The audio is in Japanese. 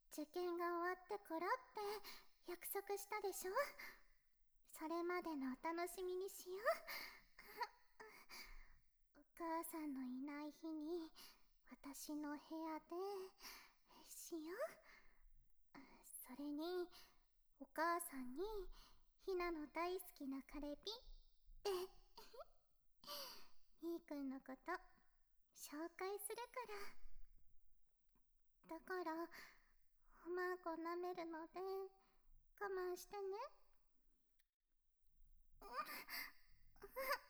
受験が終わってからって約束したでしょ。それまでのお楽しみにしよう。お母さんのいない日に私の部屋でしよう。それにお母さんにひなの大好きなカレピってみーくんのこと紹介するから。だからおまんこ舐めるので我慢してね。